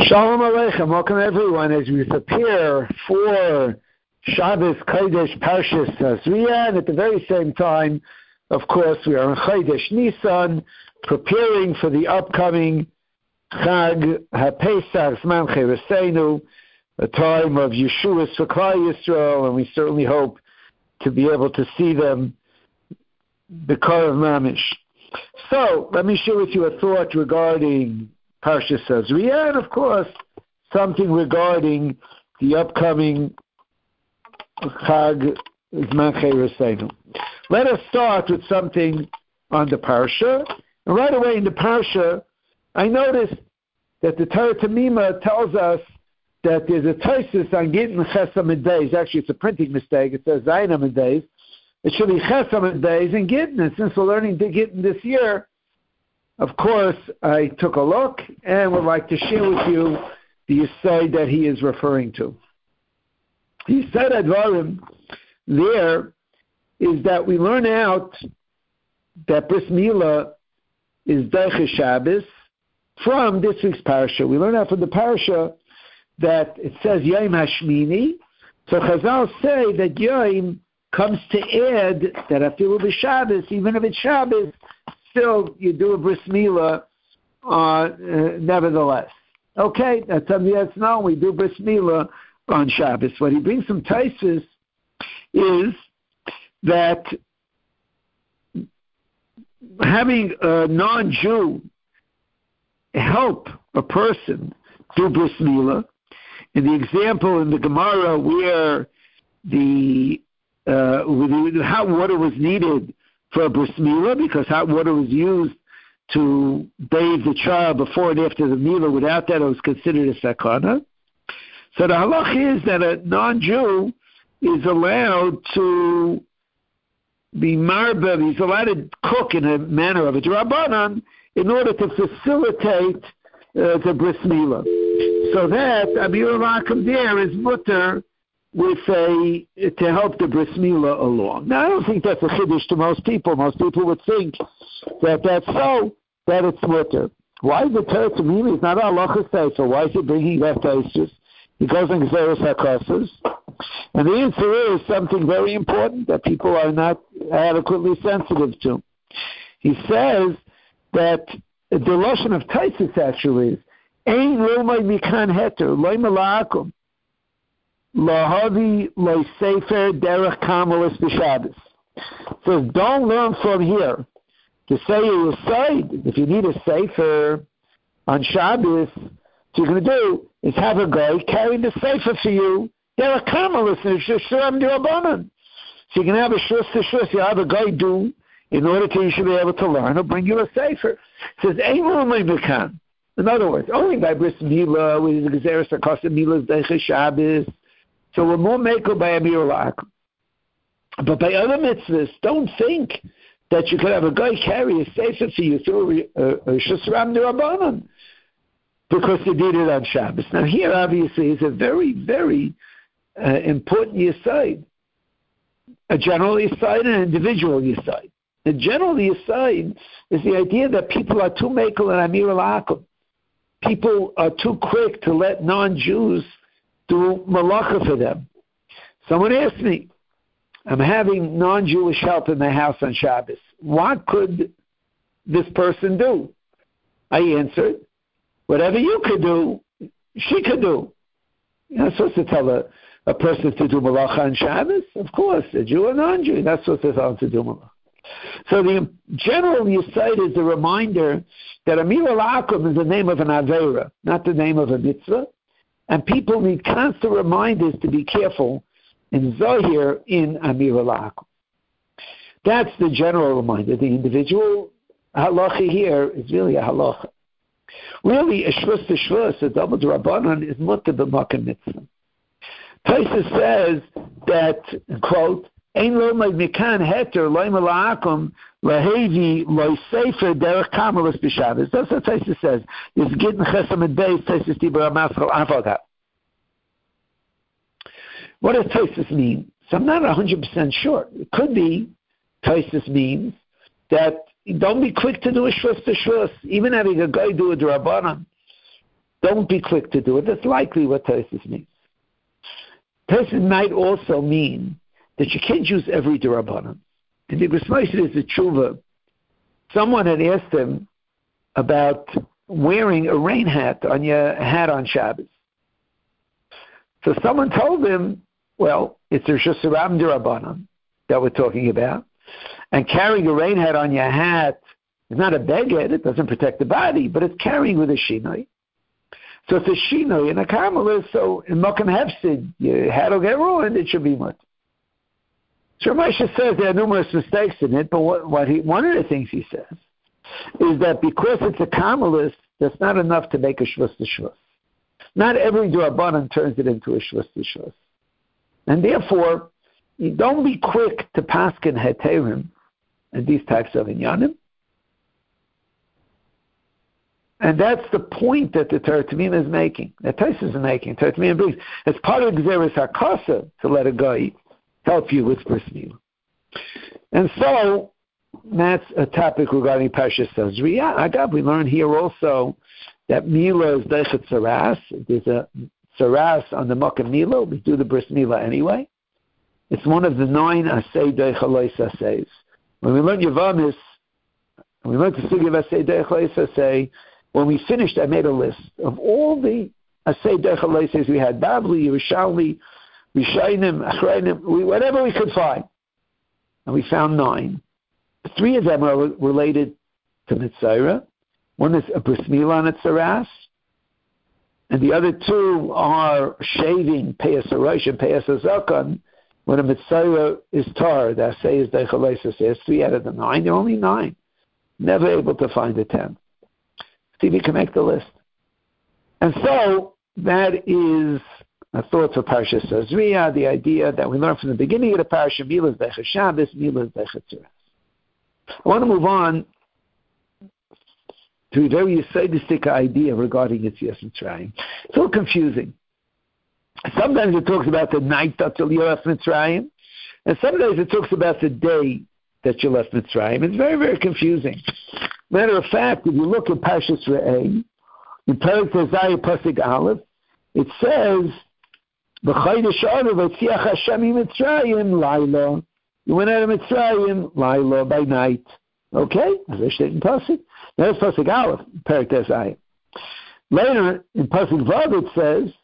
Shalom Aleichem, welcome everyone as we prepare for Shabbos Kodesh Parshas Tazria, and at the very same time, of course, we are in Chodesh Nisan, preparing for the upcoming Chag HaPesach Zman Chereseinu, a time of Yeshuas for Klal Yisrael, and we certainly hope to be able to see them B'Karav Mamish. So, let me share with you a thought regarding Parshas Tazria, and of course, something regarding the upcoming Chag Zman Chereseinu. Let us start with something on the Parsha. And right away in the Parsha, I noticed that the Torah Tamima tells us that there's a Tosfos on Gittin Chesam Days. Actually, it's a printing mistake. It says Zainam Days. It should be Chesam Days and Gittin. And since we're learning the Gittin this year, of course, I took a look and would like to share with you the Yesod that he is referring to. He said Advarim there is that we learn out that Bris Milah is Deiche Shabbos from this week's Parsha. We learn out from the Parsha that it says Yom Hashmini. So Chazal say that Yom comes to add that Afilu b'Shabbos, even if it's Shabbos, still you do a Bris Milah nevertheless. Okay, that's something that's known. We do Bris Milah on Shabbos. What he brings from Tosfos is that having a non-Jew help a person do Bris Milah, in the example in the Gemara where the hot water was needed for a Bris Milah, because hot water was used to bathe the child before and after the Milah. Without that, it was considered a sakana. So the halach is that a non-Jew is allowed to be marba, he's allowed to cook in a manner of a D'Rabbanan in order to facilitate the Bris Milah. So that Amir Lakum there is mutter with to help the Bris Milah along. Now, I don't think that's a chiddush to most people. Most people would think that that's so, that it's mutter. Why is the Torah Tamimi? It's not a halacha say, so why is he bringing that Tosfos? He goes in Gezeres HaKossos. And the answer is something very important that people are not adequately sensitive to. He says that the Lashon of Tosfos actually is, Ein Lomay Mikan Heter, Loy Mala'akum, Lahavi Loy Sefer Derech Kamalis B'Shabbos. Says, don't learn from here to say you Yesod. If you need a Sefer on Shabbos, what you're going to do is have a guy carry the Sefer for you. Derech Kamalis and Shuram D'Rabbanan. So you can have a shus to shus. You have a guy do in order to you should be able to learn. He'll bring you a Sefer. It says, Ein Lomay Mikan. In other words, only by Bris Milah, with the Gezeres HaKossos Milah Deiche Shabbos. So we're more makel by Amir Lakum. But by other mitzvahs, don't think that you could have a guy carry a sefer for you through a Shusram D'Rabbanan because you did it on Shabbos. Now here, obviously, is a very, very important yesod. A general yesod and an individual yesod. The general yesod is the idea that people are too makel and Amir Lakum. People are too quick to let non-Jews do malacha for them. Someone asked me, I'm having non-Jewish help in my house on Shabbos. What could this person do? I answered, whatever you could do, she could do. You're not supposed to tell a person to do malacha on Shabbos. Of course, a Jew or non-Jew, you're not supposed to tell them to do malacha. So the general yesod is a reminder that Amir Lakum is the name of an Aveira, not the name of a mitzvah. And people need constant reminders to be careful in Zohir in Amir Lakum. That's the general reminder. The individual halacha here is really a halacha. Really, a shvus to shvus, a double D'Rabbanan, is mutter b'makom mitzvah. Tosfos says that, quote, Ein Lomay Mikan Heter, Loy Mala'akum, Lahevi, Loy Sefer, Derech Kamalis B'Shabbos. That's what Tosfos says. It's Gittin Chesam Beis, Tosfos Dibur HaMaschal Avodah. What does Tosfos mean? So I'm not 100% sure. It could be, Tosfos means, that don't be quick to do a shvus to shvus. Even having a guy do a D'Rabbanan don't be quick to do it. That's likely what Tosfos means. Tosfos might also mean that you can't use every D'Rabbanan. In the Bris Moshe is the tshuva. Someone had asked him about wearing a rain hat on your hat on Shabbos. So someone told him, well, it's a Reshus Harabim D'Rabbanan that we're talking about. And carrying a rain hat on your hat is not a beged, it doesn't protect the body, but it's carrying with a shinoi. So it's a shinoi and a karmelis, so in Mokum Hefsid, your hat will get ruined, it should be much. So Moshe says there are numerous mistakes in it, but one of the things he says is that because it's a karmelis, that's not enough to make a shvus to shvus. Not every D'Rabbanan turns it into a shvus to shvus. And therefore, you don't be quick to paskin heterim and these types of inyanim. And that's the point that the Torah Tamim is making, that Tosfos is making. Torah Tamim brings, it's part of Gzeres HaKasa to let a guy help you with bris milah. And so, that's a topic regarding Parshas Tazria. Agab, we learn here also that milah is deichet saras. There's a saras on the Mokum milah. We do the bris milah anyway. It's one of the 9 asay deichalois asays. When we learn Yavamis, and we learned the sugi of asay deichalois asay, when we finished, I made a list of all the asay deichalois asays we had. Babli, Yerushalmi, Rishayim, Achrayim, whatever we could find. And we found 9. 3 of them are related to Mitzayra. One is a bris milah on its saras, and the other 2 are shaving Peyas HaRosh and Peyas HaZakan when a Mitzayra is tar. The assay is Deichalois Asay. 3 out of the 9. There are only 9. Never able to find a 10. See if you can make the list. And so that is a thought for Parshas Tazria, the idea that we learned from the beginning of the Parsha, milah is Deichet Shabbos, milah is Deichet Saras. I want to move on to a very sadistic idea regarding Yetzias Mitzrayim. It's a little confusing. Sometimes it talks about the night until you left Mitzrayim, and sometimes it talks about the day that you left Mitzrayim. It's very, very confusing. Matter of fact, if you look at Parshas Re'eh, in Perek Tezayah Pasuk Aleph, it says, "B'chodesh Adar v'tziach Hashem Mitzrayim Laila." You went out of Mitzrayim Laila, by night. Okay, as I said in Pasuk. There's Pasuk Aleph, Perek Tezayah. Later in Pasuk Vav it says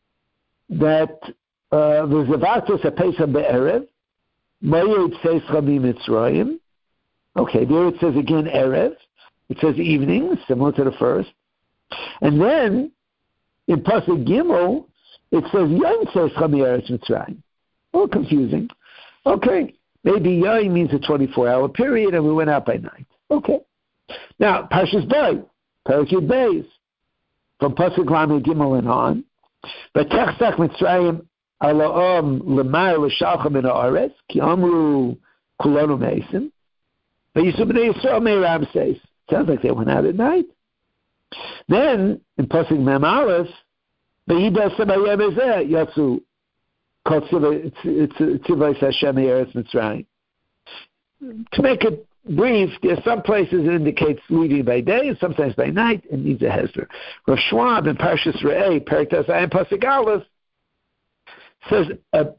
that v'zavatos ha'peisah be'erev ma'yid seischa mitzrayim. Okay, there it says again erev. It says evening, similar to the first. And then in Pasuk Gimel it says yom seischa mi'eretz Mitzrayim. A little confusing. Okay, maybe yom means a 24-hour period, and we went out by night. Okay. Now Parshas Bay, Perek Yud Beis, from Pasuk Lamed Gimel and on. V'techsach Mitzrayim ala'om l'mayr l'shalcha min ha'aretz ki amru kulonu meisim v'yisu b'nei Yisrael mei Ramses. Sounds like they went out at night. Then in Pasuk Mem Aleph, v'yidas b'yom hazeh yatzu kol tzivos Hashem me'eretz Mitzrayim. To make it brief, there are some places it indicates leaving by day and sometimes by night. It needs a hesder. Rav Schwab in Parshas Re'eh, Perek Tezayah Pasuk Aleph, says an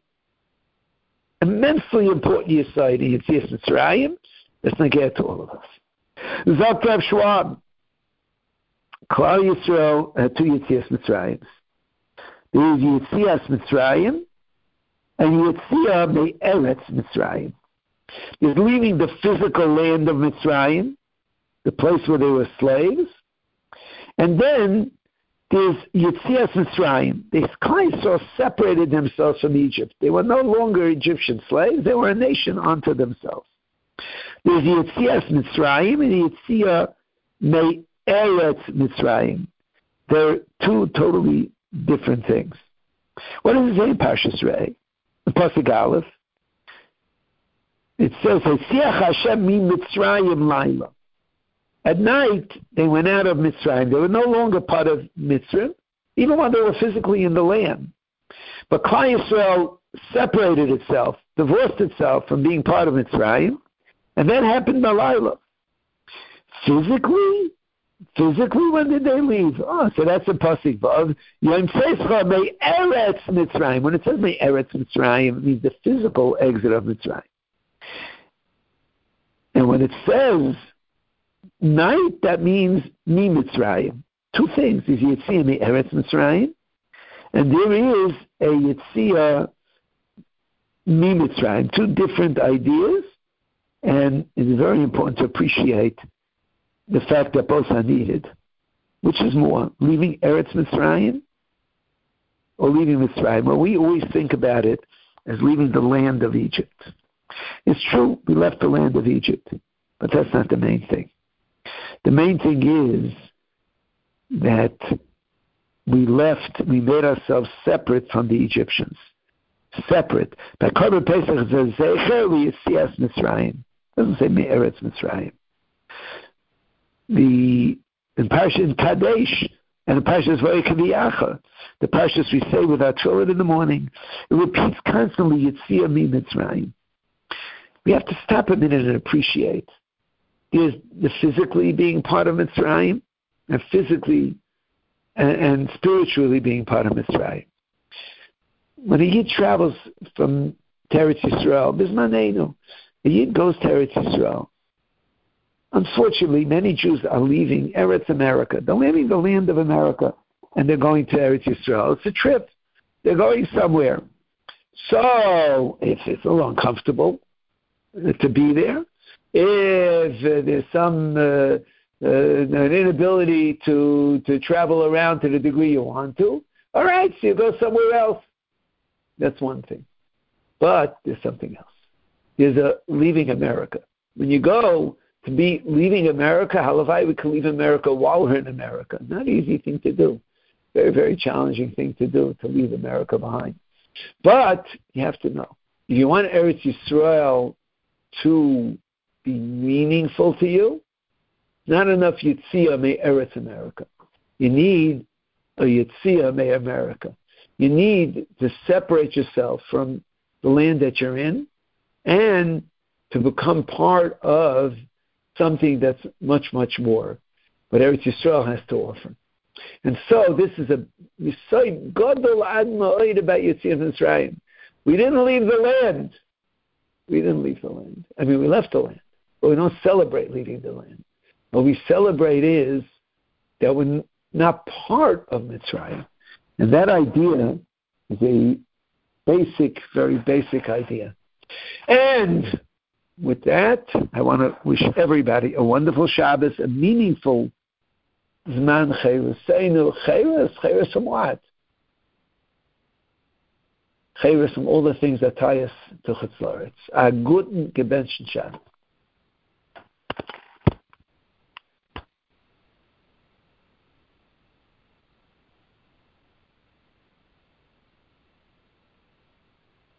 immensely important yesod in Yetzias Mitzrayim. Let's not get to all of us. Zok Rav Schwab, Klal Yisrael had 2 Yetzias Mitzrayim. There is Yetzias Mitzrayim and Yetzia Me'eretz Mitzrayim. Is leaving the physical land of Mitzrayim, the place where they were slaves, and then there's Yetzias Mitzrayim. The Klal separated themselves from Egypt. They were no longer Egyptian slaves; they were a nation unto themselves. There's Yetzias Mitzrayim and Yetzia Me'eretz Mitzrayim. They're 2 totally different things. What does it say in Parshas Re'eh? In Pasuk Aleph, it says, "V'tziach Hashem mi Mitzrayim Laila." At night, they went out of Mitzrayim. They were no longer part of Mitzrayim, even when they were physically in the land. But Klal Yisrael separated itself, divorced itself from being part of Mitzrayim, and that happened by Laila. Physically, Physically, when did they leave? Oh, so that's a pasuk. Yom Tzescha me Eretz Mitzrayim. When it says me Eretz Mitzrayim, it means the physical exit of Mitzrayim. And when it says night, that means mi Mitzrayim. Two things: is Yitzia me Eretz Mitzrayim, and there is a Yitzia mi Mitzrayim. Two different ideas, and it's very important to appreciate the fact that both are needed. Which is more, leaving Eretz Mitzrayim or leaving Mitzrayim? Well, we always think about it as leaving the land of Egypt. It's true, we left the land of Egypt, but that's not the main thing. The main thing is that we made ourselves separate from the Egyptians. Separate. By Korban Pesach it says, Zecher Yitzias Mitzrayim. It doesn't say Me'eretz Mitzrayim. In Kadesh and the Parshas Vayikaviyacha, the Parshas we say with our children in the morning, it repeats constantly Yitzia Mi Mitzrayim. We have to stop a minute and appreciate. There's the physically being part of Mitzrayim, and physically and spiritually being part of Mitzrayim. When a Yid travels from Eretz Yisrael, Bismanenu, a Yid goes to Eretz Yisrael. Unfortunately, many Jews are leaving Eretz America. They're leaving the land of America, and they're going to Eretz Yisrael. It's a trip. They're going somewhere. So, if it's a little uncomfortable to be there, if there's some an inability to travel around to the degree you want to, all right, so you go somewhere else. That's one thing. But there's something else. There's a leaving America. When you go to be leaving America, halavai, we can leave America while we're in America. Not an easy thing to do. Very, very challenging thing to do, to leave America behind. But you have to know, if you want Eretz Yisrael to be meaningful to you, not enough Yitzia me Eretz America. You need a Yitzia me America. You need to separate yourself from the land that you're in and to become part of something that's much, much more what Eretz Yisrael has to offer. And so this is a Yisai Gadol Ad Ma'od about Yetzias Mitzrayim. We didn't leave the land. We didn't leave the land. I mean, we left the land, but we don't celebrate leaving the land. What we celebrate is that we're not part of Mitzrayim. And that idea is a basic, very basic idea. And with that, I want to wish everybody a wonderful Shabbos, a meaningful Zman Chayros. Sayinu Chayros from what? Chayros from all the things that tie us to Chutz La'aretz. A guten Gebenschen Shabbos.